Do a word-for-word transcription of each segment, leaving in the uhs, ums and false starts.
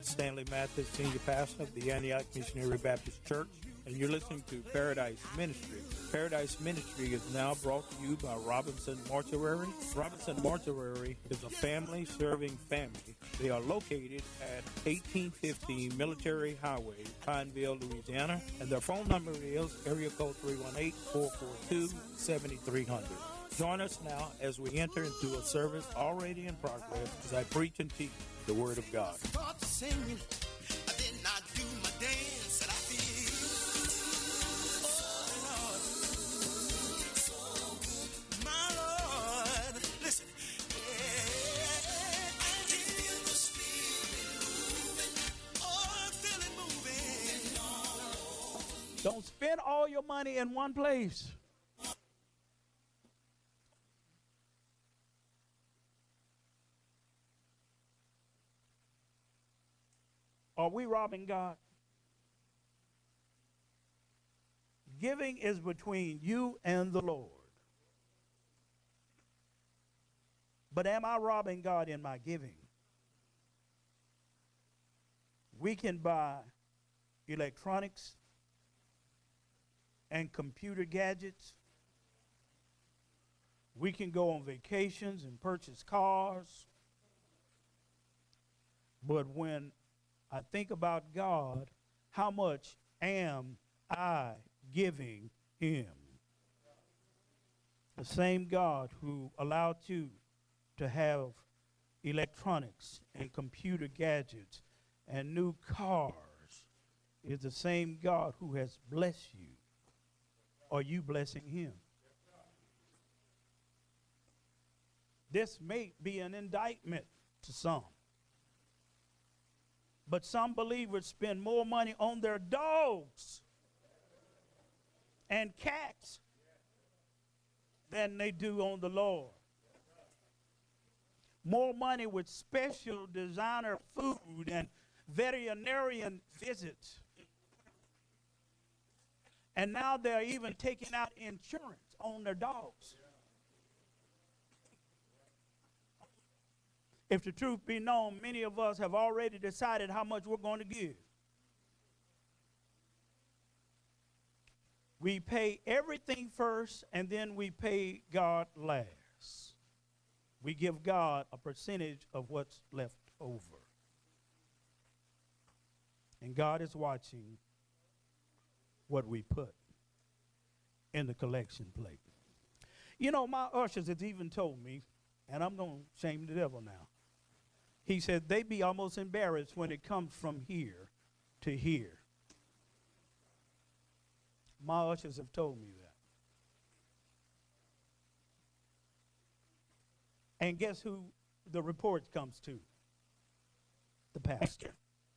Stanley Mathis, Senior Pastor of the Antioch Missionary Baptist Church, and you're listening to Paradise Ministry. Paradise Ministry is now brought to you by Robinson Mortuary. Robinson Mortuary is a family-serving family. They are located at eighteen fifteen Military Highway, Pineville, Louisiana, and their phone number is area code three one eight, four four two, seven three zero zero. Join us now as we enter into a service already in progress as I preach and teach the Word of God. Start singing, I did not do my dance, and I feel, oh Lord, my Lord, listen, yeah, I can feel the spirit moving, oh, I feel it moving. Don't spend all your money in one place. Are we robbing God? Giving is between you and the Lord. But am I robbing God in my giving? We can buy electronics and computer gadgets. We can go on vacations and purchase cars. But when I think about God, how much am I giving him? The same God who allowed you to have electronics and computer gadgets and new cars is the same God who has blessed you. Are you blessing him? This may be an indictment to some. But some believers spend more money on their dogs and cats than they do on the Lord. More money with special designer food and veterinarian visits. And now they're even taking out insurance on their dogs. If the truth be known, many of us have already decided how much we're going to give. We pay everything first, and then we pay God last. We give God a percentage of what's left over. And God is watching what we put in the collection plate. You know, my ushers has even told me, and I'm going to shame the devil now. He said they be almost embarrassed when it comes from here to here. My ushers have told me that. And guess who the report comes to? The pastor.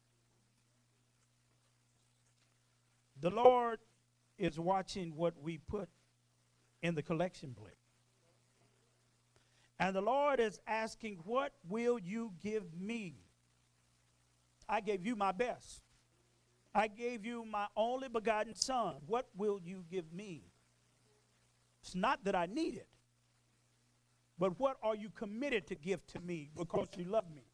The Lord is watching what we put in the collection plate. And the Lord is asking, what will you give me? I gave you my best. I gave you my only begotten son. What will you give me? It's not that I need it, but what are you committed to give to me because you love me?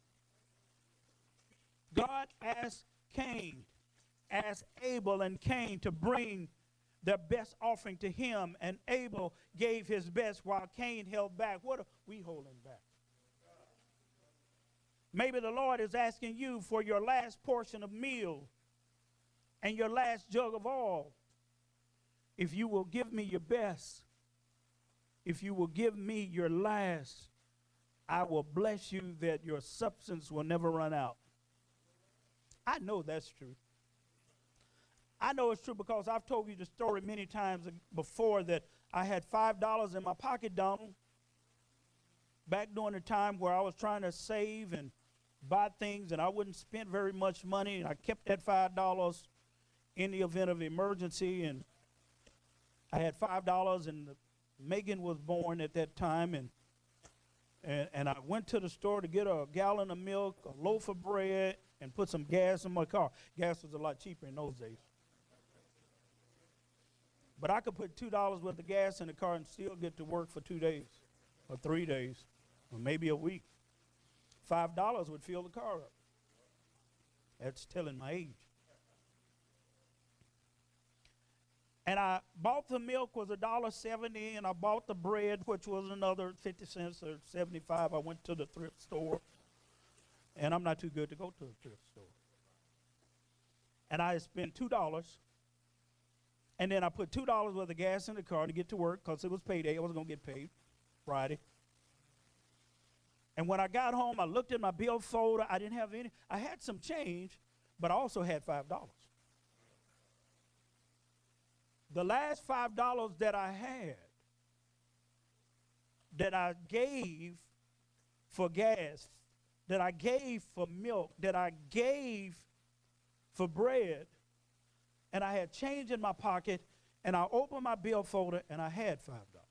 God asked Cain, asked Abel and Cain to bring their best offering to him, and Abel gave his best while Cain held back. What are we holding back? Maybe the Lord is asking you for your last portion of meal and your last jug of oil. If you will give me your best, if you will give me your last, I will bless you that your substance will never run out. I know that's true. I know it's true because I've told you the story many times before that I had five dollars in my pocket, Donald, back during the time where I was trying to save and buy things and I wouldn't spend very much money, and I kept that five dollars in the event of emergency. And I had five dollars, and Megan was born at that time, and, and, and I went to the store to get a gallon of milk, a loaf of bread, and put some gas in my car. Gas was a lot cheaper in those days. But I could put two dollars worth of gas in the car and still get to work for two days or three days or maybe a week. five dollars would fill the car up. That's telling my age. And I bought the milk was a dollar seventy, and I bought the bread, which was another fifty cents or seventy-five. I went to the thrift store, and I'm not too good to go to the thrift store. And I spent two dollars, and then I put two dollars worth of gas in the car to get to work because it was payday. I wasn't going to get paid Friday. And when I got home, I looked at my bill folder. I didn't have any. I had some change, but I also had five dollars. The last five dollars that I had, that I gave for gas, that I gave for milk, that I gave for bread, and I had change in my pocket, and I opened my bill folder, and I had five dollars.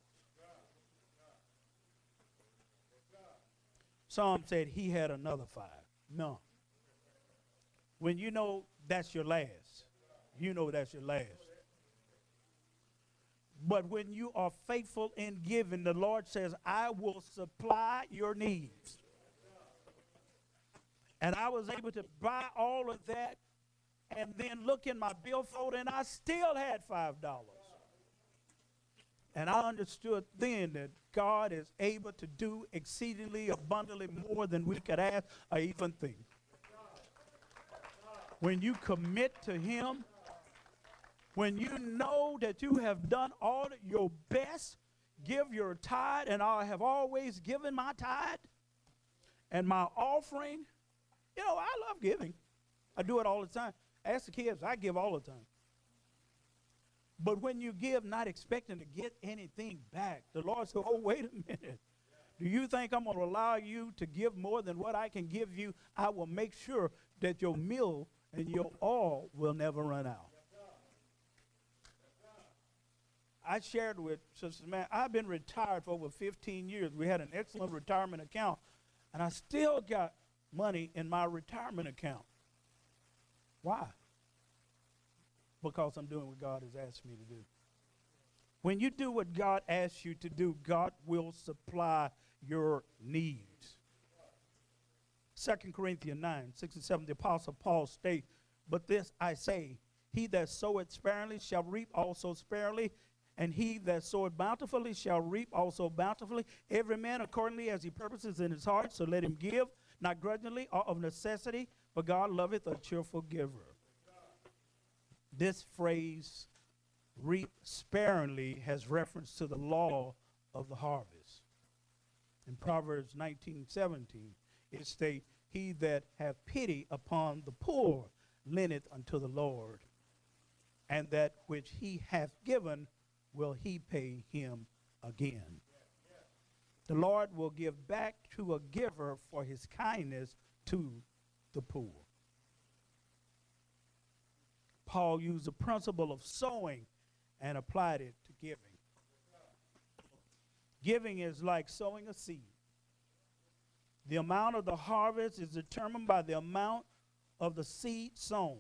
Some said he had another five. No. When you know that's your last, you know that's your last. But when you are faithful in giving, the Lord says, I will supply your needs. And I was able to buy all of that and then look in my bill folder, and I still had five dollars. And I understood then that God is able to do exceedingly abundantly more than we could ask or even think. When you commit to him, when you know that you have done all your best, give your tithe, and I have always given my tithe and my offering. You know, I love giving. I do it all the time. Ask the kids, I give all the time. But when you give not expecting to get anything back, the Lord said, oh, wait a minute. Do you think I'm going to allow you to give more than what I can give you? I will make sure that your meal and your all will never run out. I shared with Sister Man, I've been retired for over fifteen years. We had an excellent retirement account, and I still got money in my retirement account. Why? Because I'm doing what God has asked me to do. When you do what God asks you to do, God will supply your needs. Second Corinthians nine, six and seven, the Apostle Paul states, but this I say, he that soweth sparingly shall reap also sparingly, and he that soweth bountifully shall reap also bountifully. Every man accordingly as he purposes in his heart, so let him give, not grudgingly or of necessity, for God loveth a cheerful giver. This phrase, reap sparingly, has reference to the law of the harvest. In Proverbs nineteen seventeen, it states, he that hath pity upon the poor lendeth unto the Lord, and that which he hath given will he pay him again. The Lord will give back to a giver for his kindness to the poor. Paul used the principle of sowing and applied it to giving. Giving is like sowing a seed. The amount of the harvest is determined by the amount of the seed sown.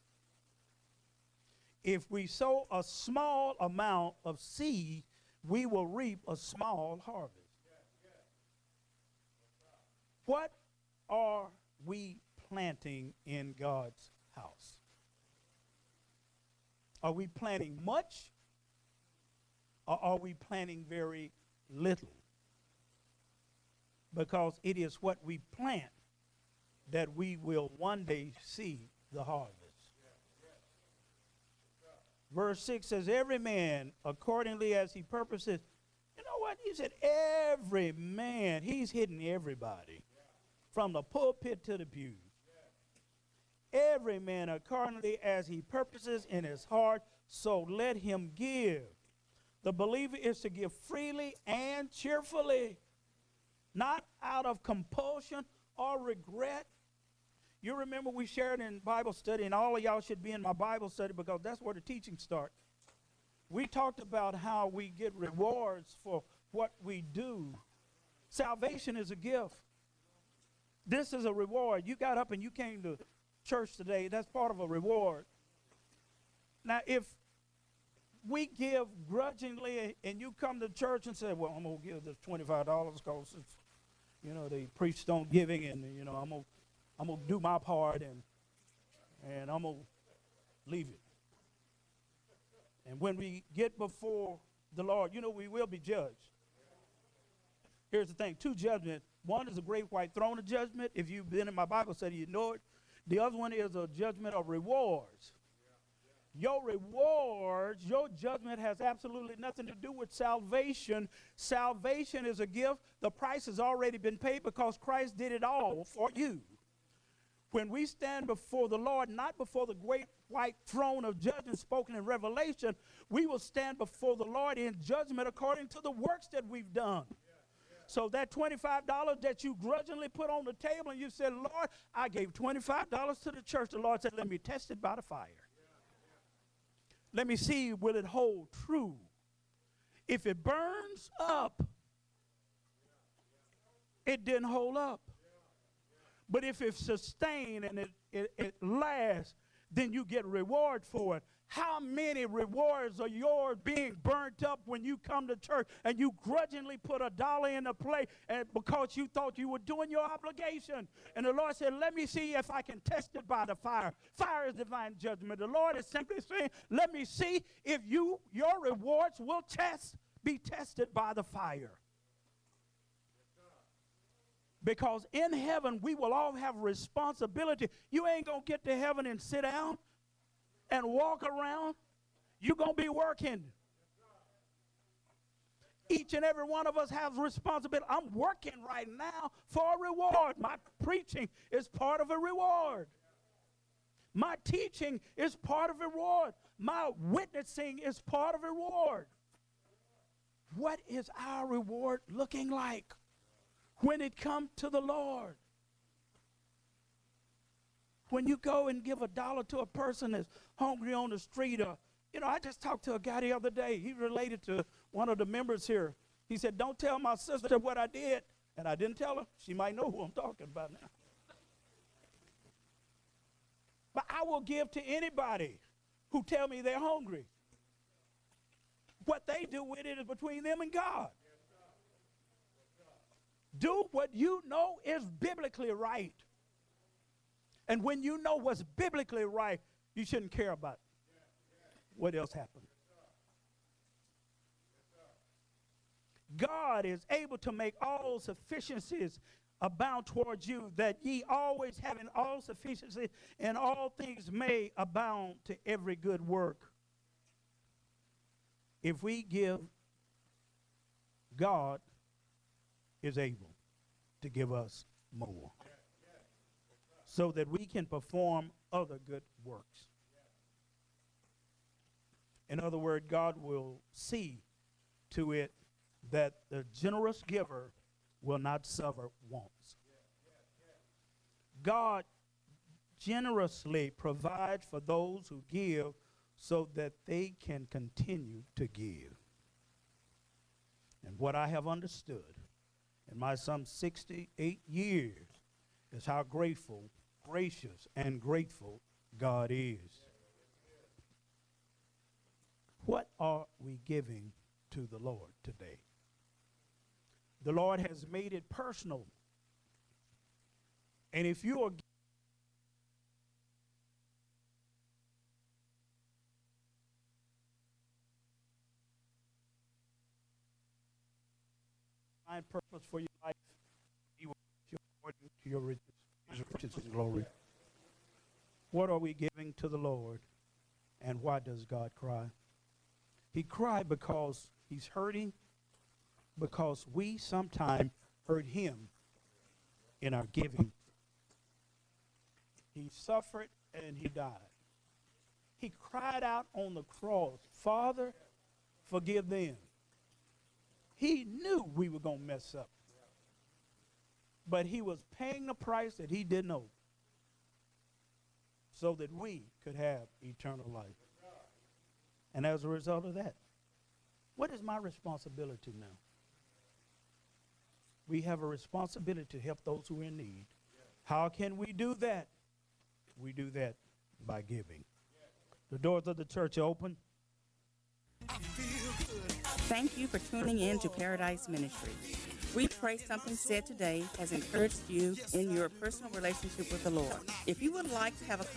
If we sow a small amount of seed, we will reap a small harvest. What are we planting in God's house? Are we planting much, or are we planting very little? Because it is what we plant that we will one day see the harvest. Verse six says, every man accordingly as he purposes. You know what? He said, every man. He's hitting everybody. From the pulpit to the pews. Every man accordingly as he purposes in his heart, so let him give. The believer is to give freely and cheerfully, not out of compulsion or regret. You remember we shared in Bible study, and all of y'all should be in my Bible study because that's where the teaching starts. We talked about how we get rewards for what we do. Salvation is a gift. This is a reward. You got up and you came to church today. That's part of a reward. Now, if we give grudgingly and you come to church and say, well, I'm going to give this twenty-five dollars because, you know, they preach on giving and, you know, I'm going to I'm going to do my part. And I'm going to leave it. And when we get before the Lord, you know, we will be judged. Here's the thing, two judgments. One is a great white throne of judgment. If you've been in my Bible study, you know it. The other one is a judgment of rewards. Your rewards, your judgment has absolutely nothing to do with salvation. Salvation is a gift. The price has already been paid because Christ did it all for you. When we stand before the Lord, not before the great white throne of judgment spoken in Revelation, we will stand before the Lord in judgment according to the works that we've done. So that twenty-five dollars that you grudgingly put on the table and you said, Lord, I gave twenty-five dollars to the church. The Lord said, let me test it by the fire. Let me see, will it hold true? If it burns up, it didn't hold up. But if it's sustained and it, it, it lasts, then you get reward for it. How many rewards are yours being burnt up when you come to church and you grudgingly put a dollar in the plate and because you thought you were doing your obligation? And the Lord said, let me see if I can test it by the fire. Fire is divine judgment. The Lord is simply saying, let me see if you your rewards will test, be tested by the fire. Because in heaven, we will all have responsibility. You ain't going to get to heaven and sit down and walk around. You're going to be working. Each and every one of us has responsibility. I'm working right now for a reward. My preaching is part of a reward. My teaching is part of a reward. My witnessing is part of a reward. What is our reward looking like when it comes to the Lord? When you go and give a dollar to a person that's hungry on the street, or, you know, I just talked to a guy the other day. He related to one of the members here. He said, don't tell my sister what I did. And I didn't tell her. She might know who I'm talking about now. But I will give to anybody who tell me they're hungry. What they do with it is between them and God. Do what you know is biblically right. And when you know what's biblically right, you shouldn't care about what else happened. God is able to make all sufficiencies abound towards you, that ye always having all sufficiency in all things may abound to every good work. If we give, God is able to give us more, so that we can perform other good works. In other words, God will see to it that the generous giver will not suffer wants. God generously provides for those who give so that they can continue to give. And what I have understood in my some sixty-eight years is how grateful, gracious, and grateful God is. What are we giving to the Lord today? The Lord has made it personal. And if you are find purpose for your life, He will give you according to your riches, His riches and glory. What are we giving to the Lord? And why does God cry? He cried because He's hurting, because we sometimes hurt Him in our giving. He suffered and He died. He cried out on the cross, Father, forgive them. He knew we were going to mess up. But He was paying the price that He didn't owe, so that we could have eternal life. And as a result of that, what is my responsibility now? We have a responsibility to help those who are in need. How can we do that? We do that by giving. The doors of the church are open. Thank you for tuning in to Paradise Ministry. We pray something said today has encouraged you in your personal relationship with the Lord. If you would like to have a